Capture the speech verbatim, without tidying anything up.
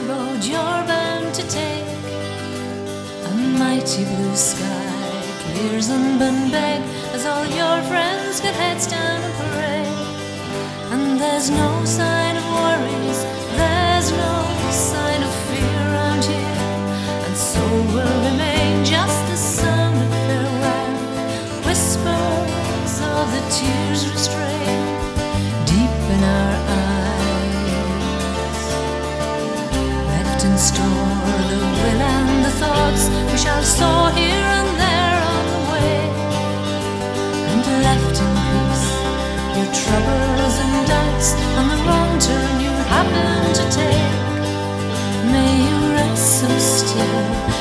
road you're bound to take. A mighty blue sky clears and beg as all your friends get heads down and parade. And there's no sign of worries, there's no sign of fear around here. And so will remain just the sound of farewell, whispers of the tears restrained deep in our eyes. Left in store the will and the thoughts we shall sow here and there on the way. And left in peace your troubles and doubts on the wrong turn you happen to take. May you rest so still